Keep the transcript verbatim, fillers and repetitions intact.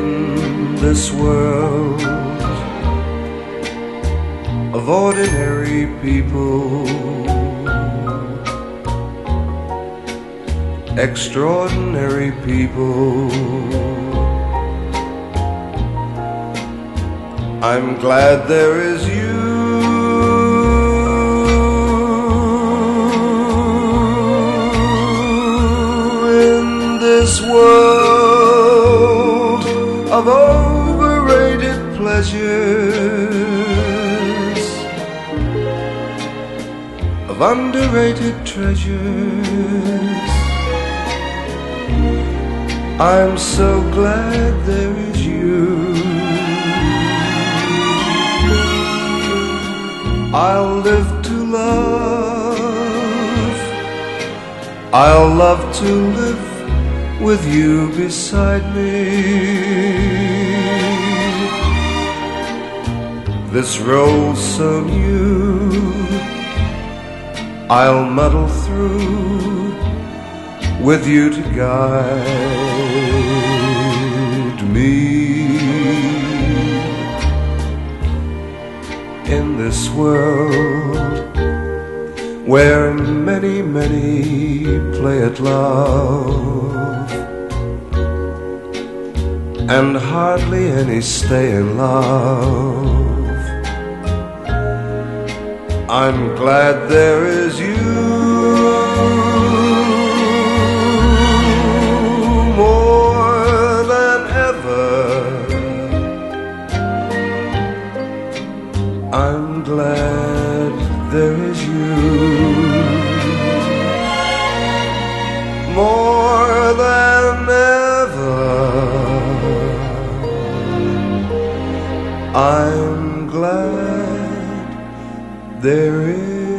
this world of ordinary people, extraordinary people. I'm glad there is you in this world of overrated pleasures, of underrated treasures. I'm so glad there is you. I'll live to love, I'll love to live with you beside me. This role's so new, I'll muddle through with you to guide me. In this world where many, many play at love and hardly any stay in love, I'm glad there is you. I'm glad there is you. More than ever, I'm glad there is